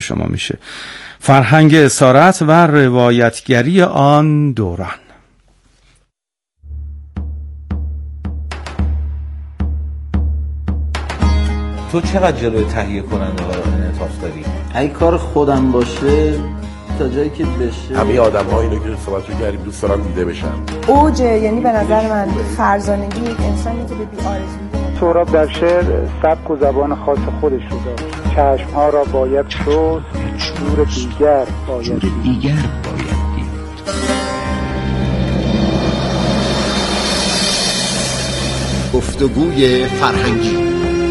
شما میشه. فرهنگ اسارت و روایتگری آن دوران. تو چقدر جلوی تهیه کننده ها رو انعطاف داری؟ اگه کار خودم باشه تا جایی که بشه. همه آدم ها اینو که صحبت رو کردیم دوست دارم دیده بشن. اوج یعنی به نظر من فرزانگی یک انسانی که به بی آرزویی. سهراب در شعر سبک و زبان خاص خودش رو داشت. چشم‌ها را باید شست، نور دیگر باید دید. گفتگوی فرهنگی.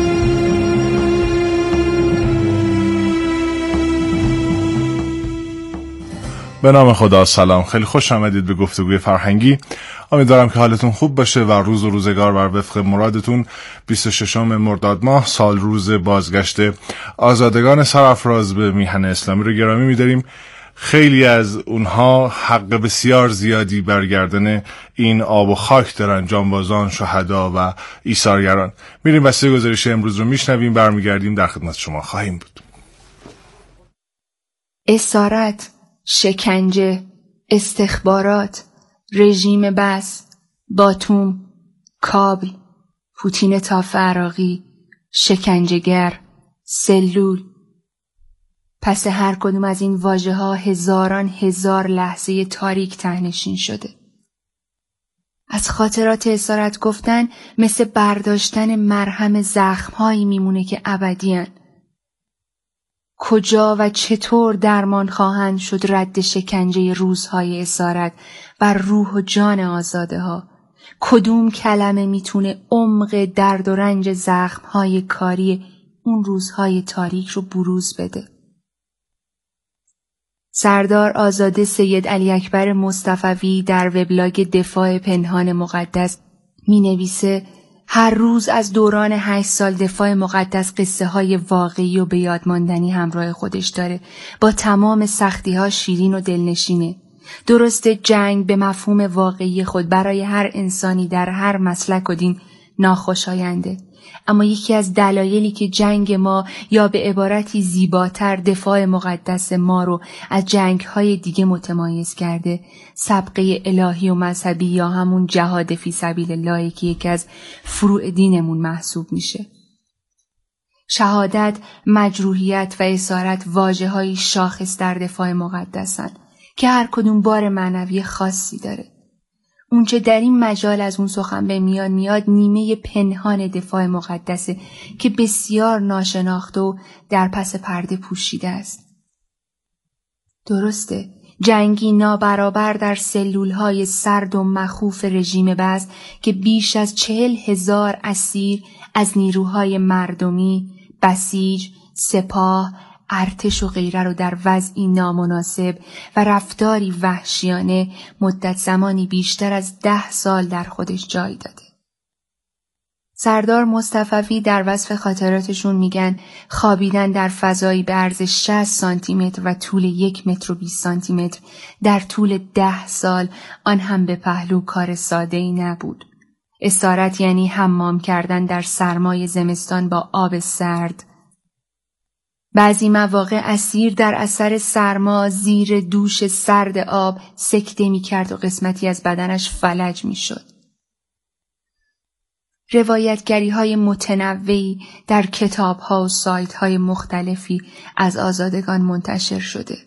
به نام خدا. سلام، خیلی خوش آمدید به گفتگوی فرهنگی. امیدوارم که حالتون خوب باشه و روز و روزگار بر وفق مرادتون. 26 مرداد ماه سال روز بازگشت آزادگان سرافراز به میهن اسلامی رو گرامی می‌داریم. خیلی از اونها حق بسیار زیادی برگردن این آب و خاک دارن، جانبازان، شهدا و ایثارگران. میریم بسته گزارش امروز رو میشنویم، برمیگردیم در خدمت شما خواهیم بود. اسارت، شکنجه، استخبارات، رژیم بس، باتوم، کابل، پوتین تاف عراقی، شکنجهگر، سلول. پس هر کدوم از این واژه‌ها هزاران هزار لحظه تاریک تهنشین شده. از خاطرات اسارت گفتن مثل برداشتن مرهم زخم‌هایی میمونه که ابدی‌اند. کجا و چطور درمان خواهند شد رد شکنجه روزهای اسارت بر روح و جان آزاده ها؟ کدوم کلمه میتونه عمق درد و رنج زخمهای کاری اون روزهای تاریک رو بروز بده؟ سردار آزاده سید علی اکبر مصطفوی در وبلاگ دفاع پنهان مقدس می نویسه هر روز از دوران 8 سال دفاع مقدس قصه های واقعی و به یاد ماندنی همراه خودش داره. با تمام سختی ها شیرین و دلنشینه. درسته جنگ به مفهوم واقعی خود برای هر انسانی در هر مسلک و دین ناخوشاینده، اما یکی از دلایلی که جنگ ما یا به عبارتی زیباتر دفاع مقدس ما رو از جنگ‌های دیگه متمایز کرده، سابقه الهی و مذهبی یا همون جهاد فی سبیل الله که یکی از فروع دینمون محسوب میشه. شهادت، مجروحیت و اسارت واژه‌های شاخص در دفاع مقدسن که هر کدوم بار معنوی خاصی داره. اونچه در این مجال از اون سخن به میان میاد نیمه پنهان دفاع مقدسه که بسیار ناشناخته و در پس پرده پوشیده است. درسته، جنگی نابرابر در سلولهای سرد و مخوف رژیم بس که بیش از 40,000 اسیر از نیروهای مردمی، بسیج، سپاه، ارتش و غیره رو در وضعی نامناسب و رفتاری وحشیانه مدت زمانی بیشتر از 10 سال در خودش جای داده. سردار مصطفوی در وصف خاطراتشون میگن خوابیدن در فضایی به عرض 60 سانتی متر و طول 1 متر و 20 سانتی متر در طول 10 سال، آن هم به پهلو، کار ساده‌ای نبود. اسارت یعنی حمام کردن در سرمای زمستان با آب سرد. بعضی مواقع اسیر در اثر سرما زیر دوش سرد آب سکته می کرد و قسمتی از بدنش فلج می شد. روایتگری های متنوعی در کتاب ها و سایت های مختلفی از آزادگان منتشر شده.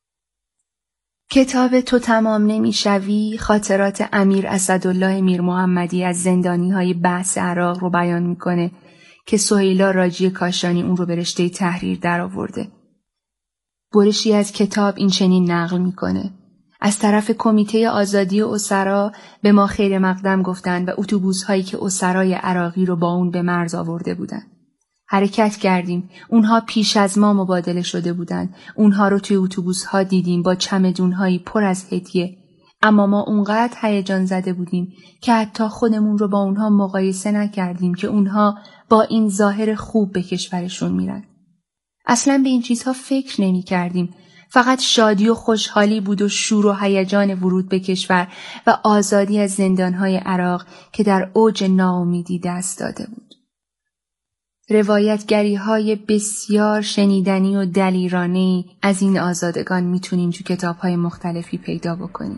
کتاب تو تمام نمیشوی خاطرات امیر اسدالله میر محمدی از زندانی های بحث عراق رو بیان میکنه که سهیلا راجی کاشانی اون رو به رشته تحریر در آورده. برشی از کتاب این چنین نقل میکنه: از طرف کمیته آزادی اسرا به ما خیر مقدم گفتن و اتوبوس هایی که اسرای عراقی رو با اون به مرز آورده بودن. حرکت کردیم. اونها پیش از ما مبادله شده بودن. اونها رو توی اتوبوس ها دیدیم با چمدون هایی پر از هدیه. اما ما اونقدر هیجان زده بودیم که حتی خودمون رو با اونها مقایسه نکردیم که اونها با این ظاهر خوب به کشورشون میرن. اصلاً به این چیزها فکر نمی کردیم. فقط شادی و خوشحالی بود و شور و هیجان ورود به کشور و آزادی از زندانهای عراق که در اوج ناامیدی دست داده بود. روایتگری‌های بسیار شنیدنی و دلیرانه‌ای از این آزادگان میتونیم تو کتاب‌های مختلفی پیدا بکنیم.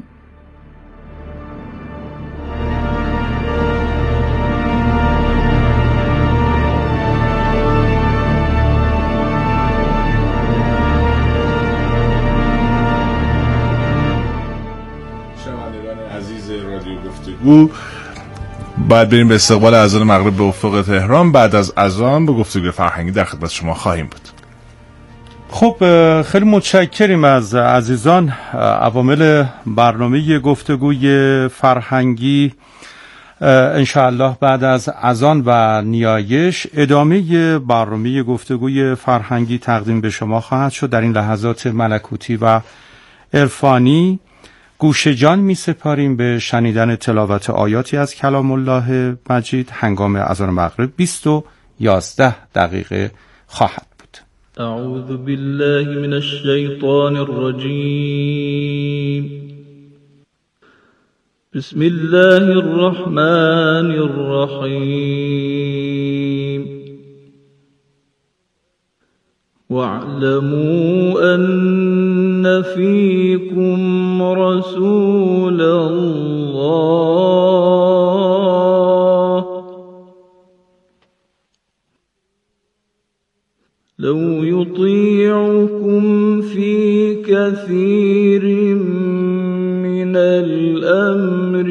شنوندگان عزیز رادیو گفتگو، بعد بریم به استقبال اذان مغرب به افق تهران. بعد از اذان به گفتگوی فرهنگی در خدمت شما خواهیم بود. خب خیلی متشکریم از عزیزان. عوامل برنامه گفتگوی فرهنگی انشاءالله بعد از اذان و نیایش ادامه برنامه گفتگوی فرهنگی تقدیم به شما خواهد شد. در این لحظات ملکوتی و عرفانی گوش جان می سپاریم به شنیدن تلاوت آیاتی از کلام الله مجید. هنگام اذان مغرب 20:11 خواهد بود. اعوذ بالله من الشیطان الرجیم. بسم الله الرحمن الرحیم. واعلموا أن فيكم رسول الله لو يطيعكم في كثير من الأمر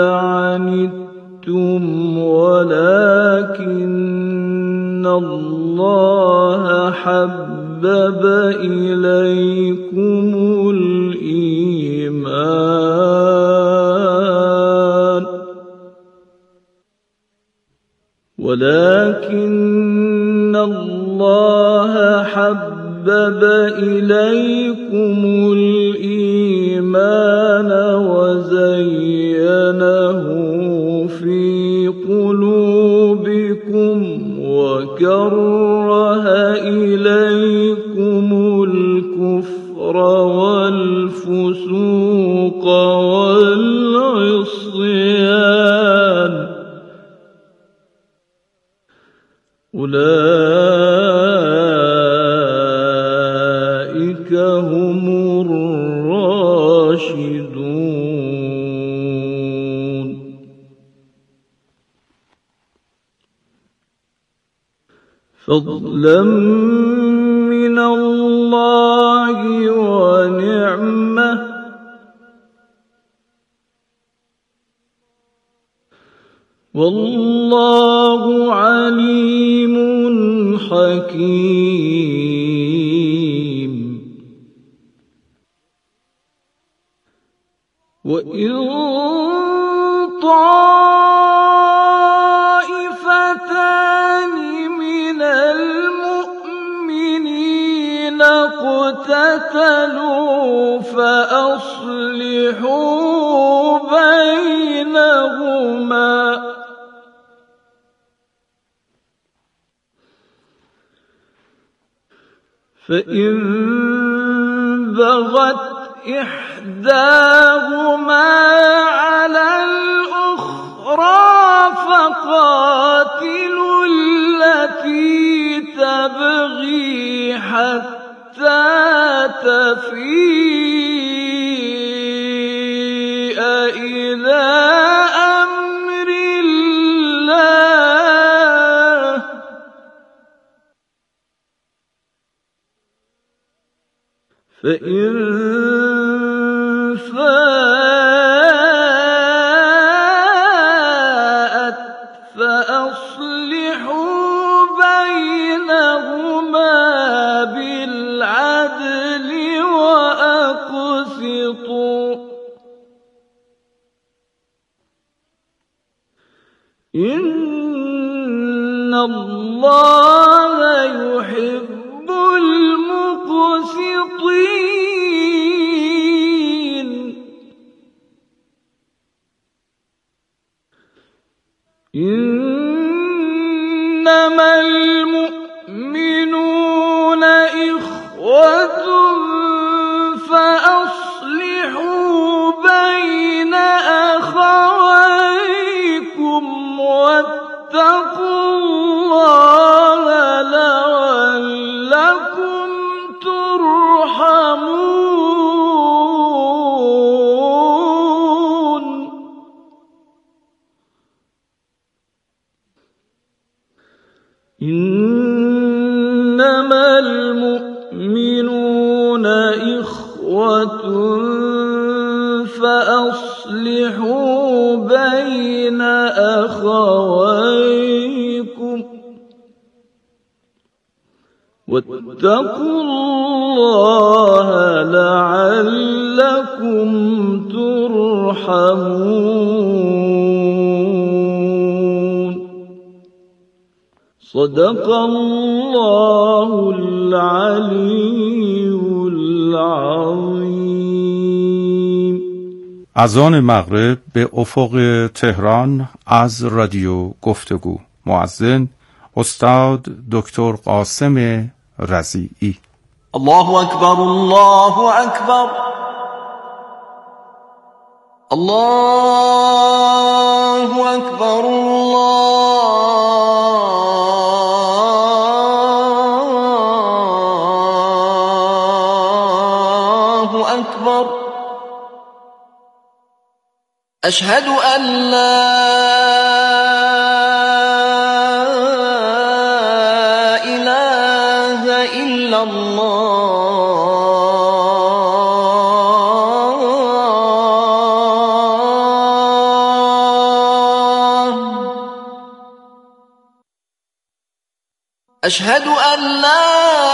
لعنتم ولكن الله حبب إليكم الإيمان وزينه في قلوبكم وكره إليكم الكفر والفسوق والعصيان أولئك هم الراشدون. فضلا من الله ونعمة والله عليم حكيم. وإن طائفتان من المؤمنين اقتتلوا فأصلحوا بينهما فإن بغت إحداهما على الأخرى فقاتلوا التي تبغي حتى تفيء إلى أمر الله فإن فاءت فأصلحوا بينهما بالعدل وأقسطوا إن الله يحب المقسطين. إنما المؤمنون إخوة فأصلحوا بين أخويكم واتقوا الله ترحمون إنما المؤمنون إخوة فأصلحوا بين أخويكم واتقوا الله لعلكم ترحمون صدق الله العلي العظيم. اذان مغرب به افق تهران از رادیو گفتگو. مؤذن استاد دکتر قاسم رضیعی. الله اکبر الله اکبر الله اکبر الله اکبر اشهد ان لا أشهد أن لا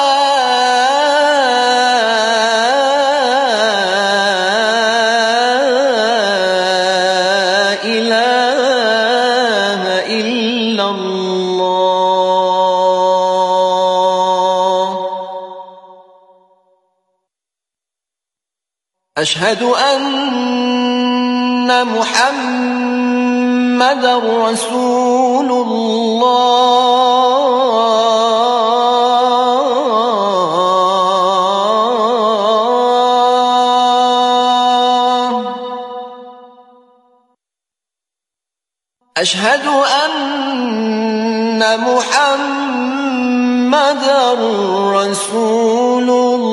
إله إلا الله أشهد أن محمدا رسول الله أشهد أن محمدا رسول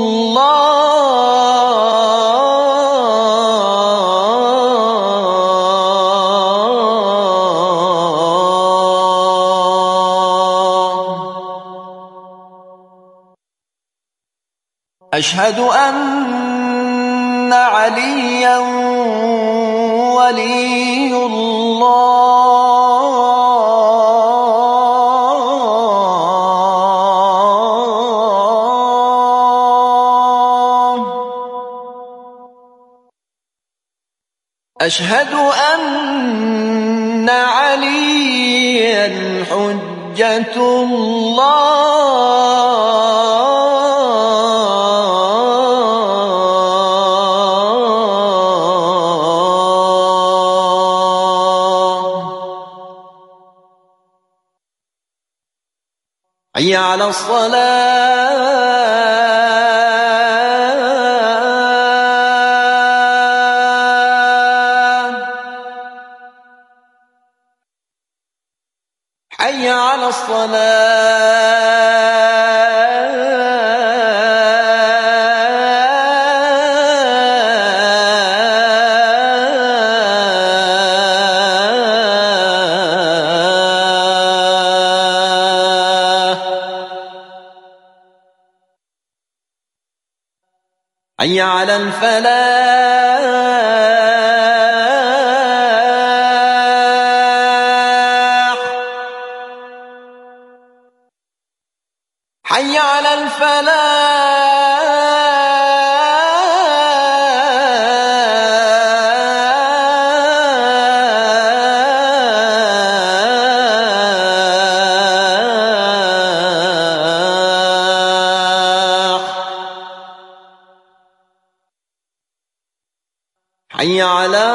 الله أشهد أن عليا ولي الله أشهد أن عليا حجة الله حي على الصلاة حي على الصلاة حي على الفلاح حي على الفلاح حي على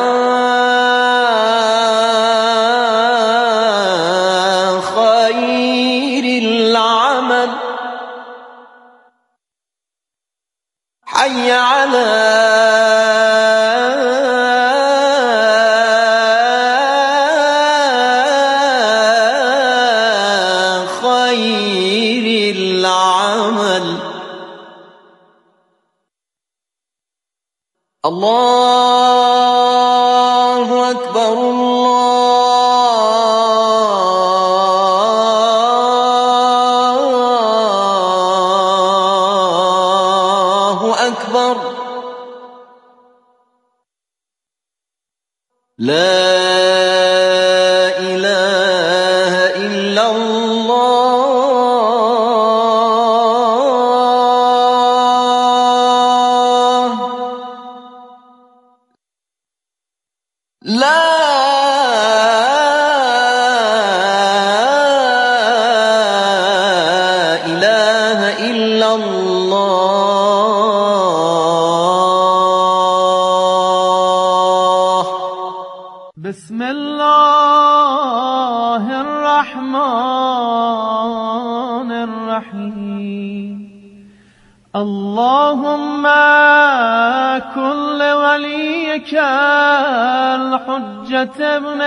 خير العمل حي على خير العمل الله اکبر الله اکبر لا اله الا الله لا اله الا الله بسم الله الرحمن الرحيم اللهم كن وليك الحجة ابن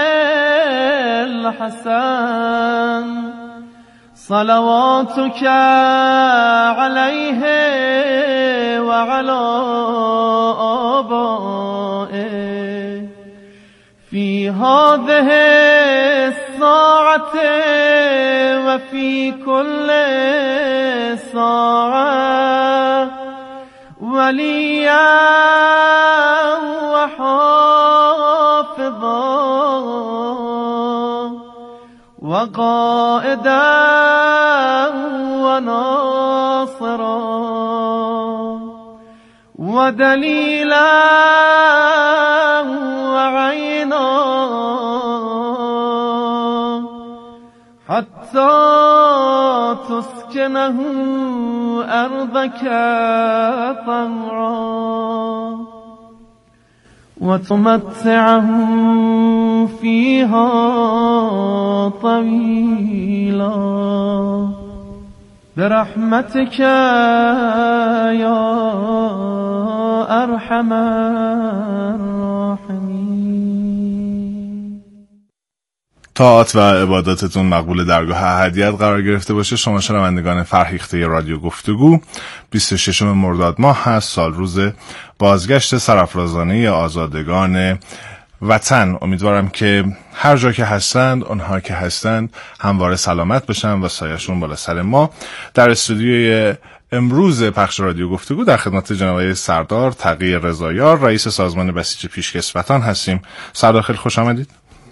الحسن صلواتك عليه وعلى آبائه في هذه الساعة وفي كل ساعة وليا وحافظا وقائدا وناصرا ودليلا وعينا حتى تسكنه أرضك طوعا وتمتعه فيها طويلا برحمتك يا أرحم الراحمين. طاعت و عباداتتون مقبول درگاه احدیت قرار گرفته باشه. شما شنوندگان فرهیخته رادیو گفتگو، 26 مرداد ماه هست، سال روز بازگشت سرافرازانه آزادگان وطن. امیدوارم که هر جا که هستند، اونها که هستند همواره سلامت بشن و سایه‌شون بالا سر ما. در استودیوی امروز پخش رادیو گفتگو در خدمت جناب سردار تقی رضایار، رئیس سازمان بسیج پیشکسوتان هستیم. سردار خیلی خوش آمدید.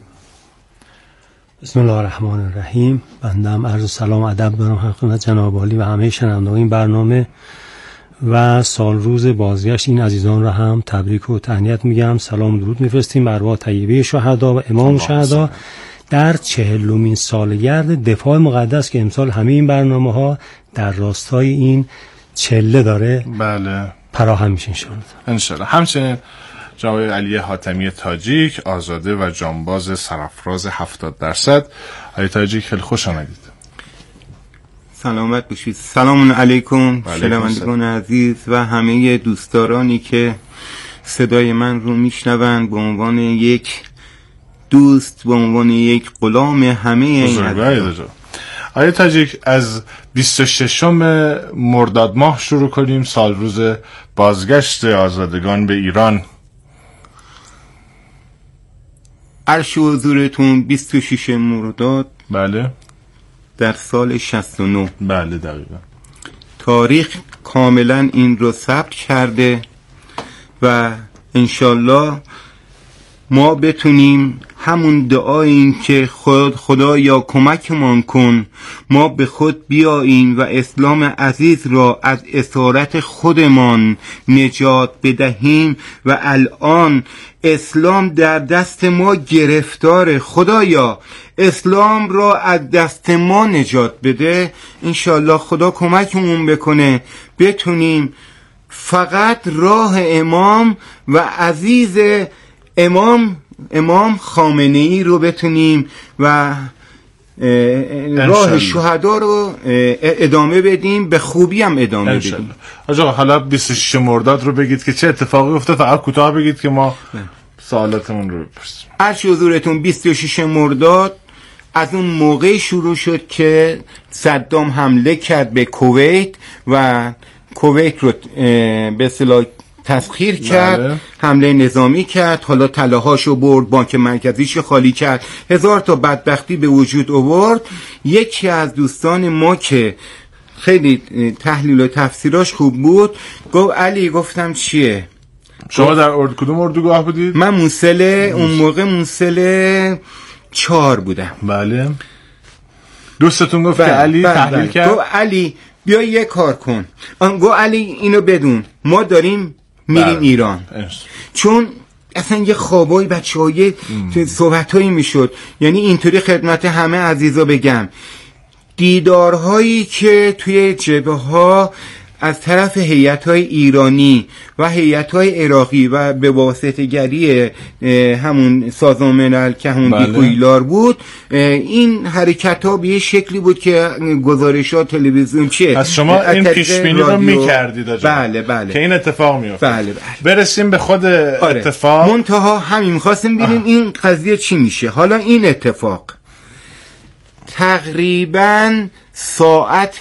بسم الله الرحمن الرحیم. بنده هم عرض سلام و ادب دارم خدمت جناب عالی و همه شنوندگان این برنامه و سال روز بازگشت این عزیزان را هم تبریک و تهنیت میگم. سلام و درود میفرستیم بر ارواح طیبه شهدا و امام شهدا در 40مین سالگرد دفاع مقدس که امسال همه این برنامه‌ها در راستای این چله داره بله فراهم میشه ان شاء الله. همچنین جناب علی حاتمی تاجیک، آزاده و جانباز سرافراز 70%. علی تاجیک خیلی خوش آمدید. سلامت باشید. سلام علیکم شنوندگان عزیز و همه دوستدارانی که صدای من رو میشنوند. به عنوان یک دوست، به عنوان یک غلام همه این عزیزان. آقای تاجیک، از 26 مرداد ماه شروع کنیم، سال روز بازگشت آزادگان به ایران. عرش حضورتون 26 مرداد بله در سال 69. بله دقیقا. تاریخ کاملا این رو ثبت کرده و انشالله ما بتونیم همون دعاییم که خدایا کمکمان کن، ما به خود بیاییم و اسلام عزیز را از اسارت خودمان نجات بدهیم و الان اسلام در دست ما گرفتاره. خدایا اسلام را از دست ما نجات بده. انشالله خدا کمکمون بکنه بتونیم فقط راه امام و عزیز امام خامنه ای رو بتونیم و راه شهدا رو ادامه بدیم، به خوبی هم ادامه بدیم. آقا حالا 26 مرداد رو بگید که چه اتفاقی افتاد، فقط کوتاه بگید که ما سوالاتمون رو بپرسیم. عرش حضورتون 26 مرداد از اون موقع شروع شد که صدام حمله کرد به کویت و کویت رو به اصطلاح تسخیر کرد، حمله نظامی کرد، حالا طلاهاشو برد، بانک مرکزیشو خالی کرد، 1000 تا بدبختی به وجود آورد. یکی از دوستان ما که خیلی تحلیل و تفسیراش خوب بود گفت علی، گفتم چیه؟ شما در کدوم اردوگاه بودید؟ من موصل، اون موقع موصل 4 بودم. بله. دوستتون گفت که علی تحلیل کرد؟ گفت علی بیا یه کار کن. گفت علی اینو بدون، ما داریم میریم ایران. چون اصلا یه خوابای بچه‌های صحبتایی میشد. یعنی اینطوری خدمت همه عزیزا بگم، دیدارهایی که توی جبهه‌ها از طرف هیئت‌های ایرانی و هیئت‌های عراقی و به واسطه گری همون سازمان ملل که همون دیکویلار بود، این حرکت‌ها به یه شکلی بود که گزارش‌ها تلویزیون چیه از شما این پیش‌بینی رو می‌کردید؟ بله که این اتفاق میفته. بله. برسیم به خود اتفاق. منتها همین می‌خواستیم ببینیم این قضیه چی میشه. حالا این اتفاق تقریباً ساعت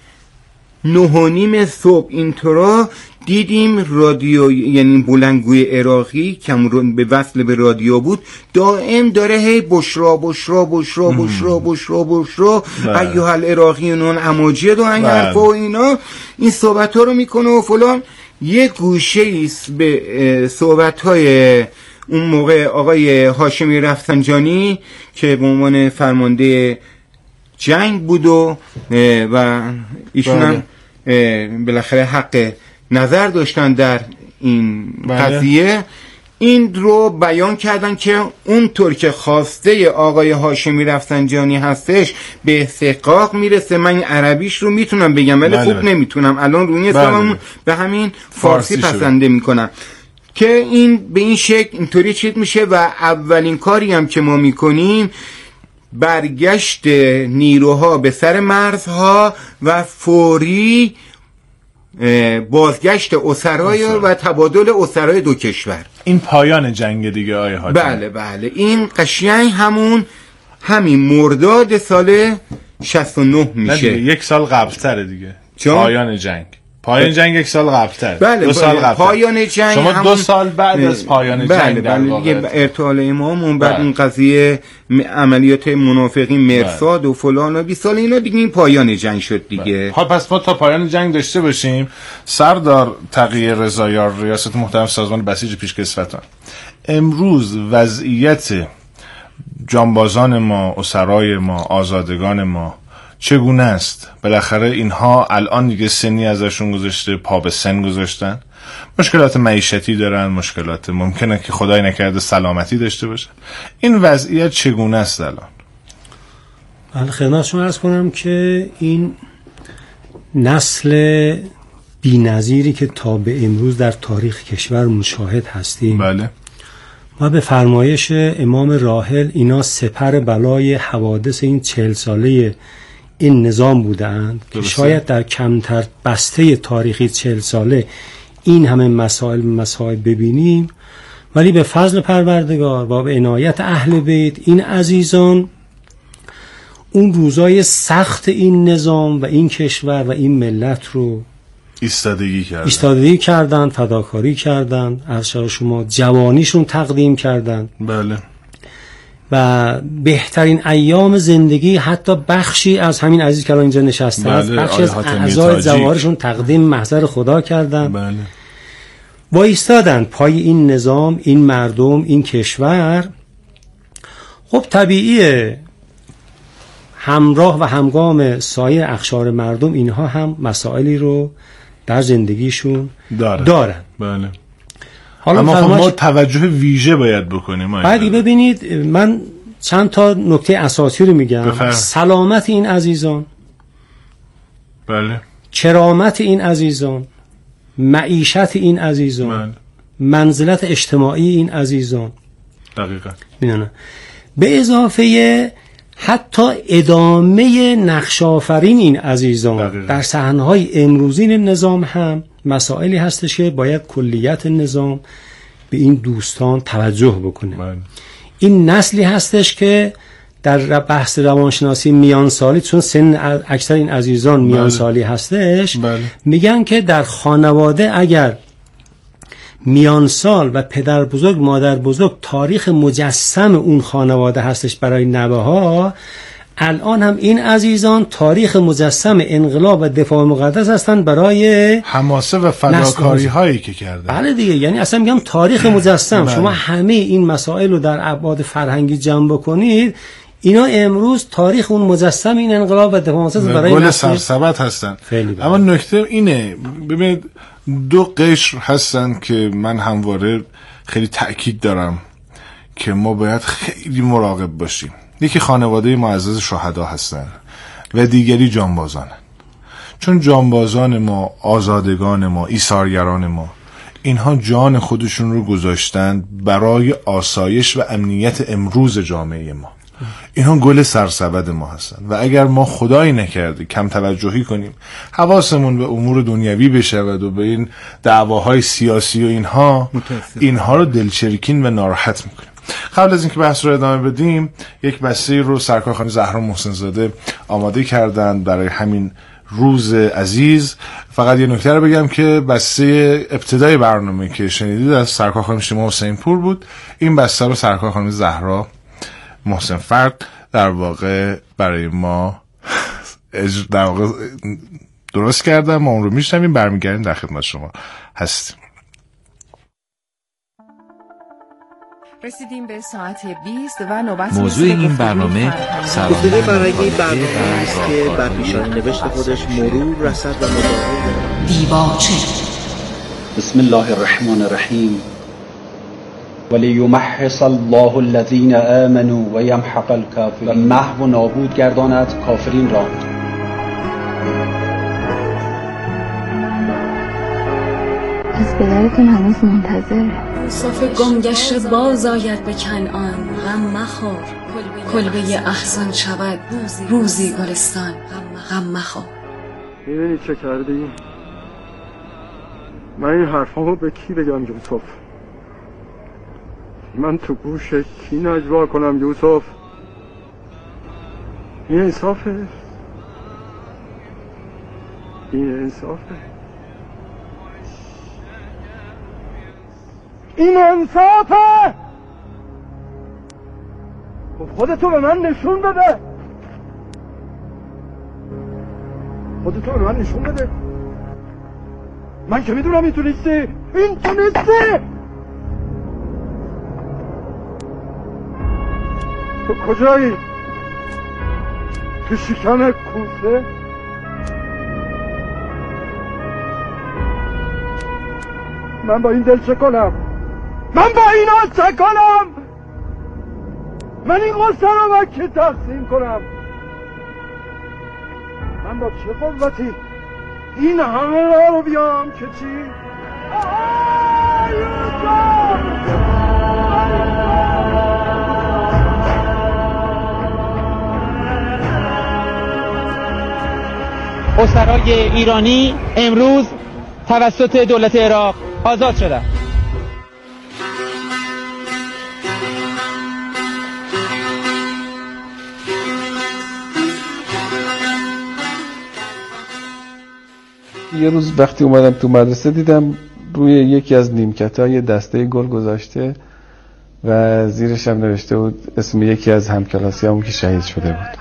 9:30 صبح اینطورا دیدیم رادیو، یعنی بلندگوی عراقی که به وصل به رادیو بود، دائم داره هی بشرا ایها العراقیون اماجد و این حرفا و اینا، این صحبت ها رو میکنه و فلان. یه گوشه ایست به صحبت های اون موقع آقای هاشمی رفسنجانی که به عنوان فرمانده جنگ بود و ایشون هم بالاخره حق نظر داشتن در این قضیه. این رو بیان کردن که اونطور که خواسته آقای هاشمی رفسنجانی هستش به استحقاق میرسه. من عربیش رو میتونم بگم ولی خوب نمیتونم الان روی حسابم به همین فارسی پسنده میکنم که این به این شکل اینطوری چیز میشه. و اولین کاری هم که ما میکنیم برگشت نیروها به سر مرزها و فوری بازگشت اسرای و تبادل اسرای دو کشور. این پایان جنگ دیگه آیه حاتمی؟ بله این قشنگ همین مرداد سال 69 میشه. یک سال قبل‌تره دیگه پایان جنگ. پایان جنگ یک سال قبل‌تر. 2 سال قبل. پایان جنگ شما 2 سال بعد از پایان جنگ در واقع ارتحال امام بعد این قضیه عملیات منافقین مرصاد و فلان و 20 سال اینا دیگه این پایان جنگ شد دیگه. پس ما تا پایان جنگ داشته باشیم. سردار تقی رضایار ریاست محترم سازمان بسیج پیشکسوتان، امروز وضعیت جانبازان ما، اسرای ما، آزادگان ما چگونه است؟ بالاخره اینها الان دیگه سنی ازشون گذشته، پا به سن گذاشتن، مشکلات معیشتی دارن، مشکلات ممکنه که خدای نکرده سلامتی داشته باشن. این وضعیت چگونه است الان؟ بله خدمت شما عرض کنم که این نسل بی‌نظیری که تا به امروز در تاریخ کشور مشاهد هستیم، بله، ما به فرمایش امام راحل اینا سپر بلای حوادث این 40 ساله این نظام بودند که شاید در کمتر بسته تاریخی 40 ساله این همه مسائل ببینیم، ولی به فضل پروردگار و به عنایت اهل بیت این عزیزان اون روزای سخت این نظام و این کشور و این ملت رو ایستادگی کردن، فداکاری کردن، عرض شما جوانیشون تقدیم کردن. بله. و بهترین ایام زندگی حتی بخشی از همین عزیز که الان اینجا نشسته است، بخشی از اعضای زوارشون تقدیم محضر خدا کردن. بله. و ایستادن پای این نظام، این مردم، این کشور. خب طبیعیه همراه و همگام سایر اقشار مردم اینها هم مسائلی رو در زندگیشون دارن. بله. حالا ما توجه ویژه باید بکنیم. بعد ببینید من چند تا نکته اساسی رو میگم. سلامت این عزیزان، بله، کرامت این عزیزان، معیشت این عزیزان، بله، منزلت اجتماعی این عزیزان، دقیقاً به اضافه حتی ادامه نقش آفرین این عزیزان در صحنه‌های امروزین نظام هم مسائلی هستش که باید کلیت نظام به این دوستان توجه بکنه. این نسلی هستش که در بحث روانشناسی میانسالی، چون سن اکثر این عزیزان میانسالی هستش، میگن که در خانواده اگر میانسال و پدر بزرگ مادر بزرگ تاریخ مجسم اون خانواده هستش برای نوه ها، الان هم این عزیزان تاریخ مجسم انقلاب و دفاع مقدس هستن برای حماسه و فداکاری هایی که کرده. بله دیگه، یعنی اصلا میگم تاریخ مجسم. شما همه این مسائل رو در ابعاد فرهنگی جمع بکنید، اینا امروز تاریخ اون مجسم این انقلاب و دفاع مقدس برای گل سرسبد هستن. اما نکته اینه، ببینید دو قشر هستن که من همواره خیلی تأکید دارم که ما باید خیلی مراقب باشیم. یکی خانواده معزز شهدا هستن و دیگری جانبازانن. چون جانبازان ما، آزادگان ما، ایثارگران ما، اینها جان خودشون رو گذاشتن برای آسایش و امنیت امروز جامعه ما. اینها گل سرسبد ما هستن و اگر ما خدایی نکرده کم توجهی کنیم، حواسمون به امور دنیوی بشود و به این دعواهای سیاسی و اینها رو دلچرکین و ناراحت میکنیم. قبل از اینکه بحث رو ادامه بدیم، یک بسته رو سرکار خانم زهرا محسن زاده آماده کردن برای همین روز عزیز. فقط یه نکته رو بگم که بسته ابتدای برنامه که شنیدید از سرکار خانم شیما حسین پور بود. این بسته رو سرکار خانم زهرا محسن فرد در واقع برای ما در واقع درست کردن. ما اون رو میشنویم، برمیگردیم در خدمت شما هستیم. رسیدیم به ساعت 20 و نوبت موضوع این برنامه گفتگوی فرهنگی برنامه است که بر پیشانی نوشت خودش مرور، رصد و مداوم دیباچه. بسم الله الرحمن الرحیم. ولیمحص الله الذین آمنوا و یمحق الکافرین، و محو و نابود گرداند کافرین را. پس پدرتون هنوز منتظره. یوسف گمگشته باز آید به کنعان، غم مخور کلبه احزان شود روزی گلستان، غم مخور. میبینی چه کردی؟ من این حرفامو به کی بگم یوسف؟ من تو گوش کی نجوا کنم یوسف؟ این انصافه؟ این انصافه؟ این انصافه؟ خودتو به من نشون بده. خودتو به من نشون بده. من که میدونم این تو نیستی. این تو نیستی. تو کجایی؟ تو شکم کوسه؟ من با این دل چه کنم؟ من با اینا چه کنم؟ من این قصه رو با که تقسیم کنم؟ من با چه قوتی این همه را رو بیام که چی؟ اسرای ایرانی امروز توسط دولت عراق آزاد شدند. یه روز وقتی اومدم تو مدرسه دیدم روی یکی از نیمکت‌ها یه دسته گل گذاشته و زیرش هم نوشته بود اسم یکی از همکلاسیامون که شهید شده بود.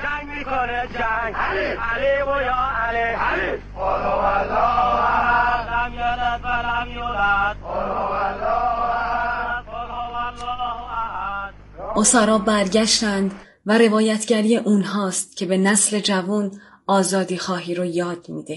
اسرا برگشتند و روایتگری اونهاست که به نسل جوان آزادی خواهی رو یاد میده.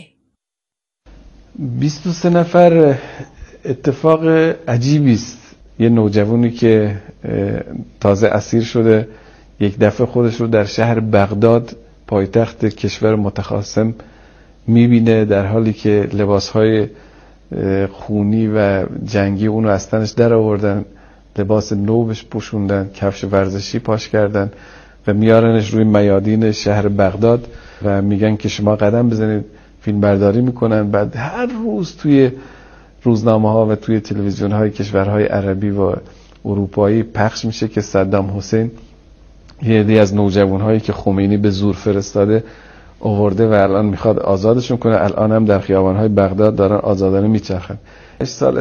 23 نفر اتفاق عجیبی است. یه نوجوانی که تازه اسیر شده یک دفعه خودش رو در شهر بغداد پایتخت کشور متخاصم میبینه، در حالی که لباسهای خونی و جنگی اونو از تنش در آوردن، لباس نو بهش پوشوندن، کفش ورزشی پاش کردن و میارنش روی میادین شهر بغداد و میگن که شما قدم بزنید. فیلم برداری میکنن. بعد هر روز توی روزنامه ها و توی تلویزیون های کشورهای عربی و اروپایی پخش میشه که صدام حسین یه عده از نوجوان هایی که خمینی به زور فرستاده آورده و الان میخواد آزادشون کنه. الان هم در خیابان های بغداد دارن آزادانه میچرخن. 8 سال